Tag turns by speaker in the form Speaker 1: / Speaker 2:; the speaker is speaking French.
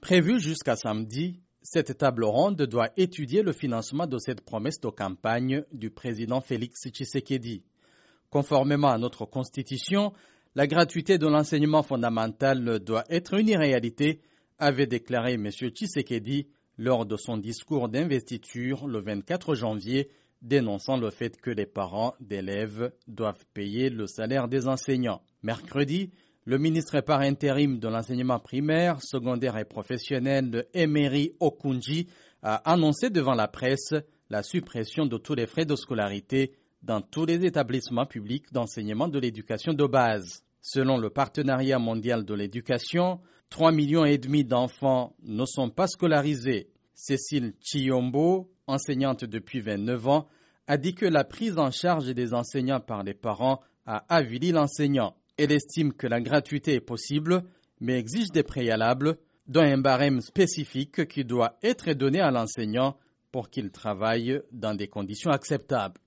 Speaker 1: Prévue jusqu'à samedi, cette table ronde doit étudier le financement de cette promesse de campagne du président Félix Tshisekedi. Conformément à notre Constitution, la gratuité de l'enseignement fondamental doit être une réalité, avait déclaré M. Tshisekedi lors de son discours d'investiture le 24 janvier, dénonçant le fait que les parents d'élèves doivent payer le salaire des enseignants. Mercredi, le ministre par intérim de l'enseignement primaire, secondaire et professionnel, Emery Okunji, a annoncé devant la presse la suppression de tous les frais de scolarité dans tous les établissements publics d'enseignement de l'éducation de base. Selon le Partenariat mondial de l'éducation, 3,5 millions d'enfants ne sont pas scolarisés. Cécile Chiyombo, enseignante depuis 29 ans, a dit que la prise en charge des enseignants par les parents a avili l'enseignant. Elle estime que la gratuité est possible, mais exige des préalables, dont un barème spécifique qui doit être donné à l'enseignant pour qu'il travaille dans des conditions acceptables.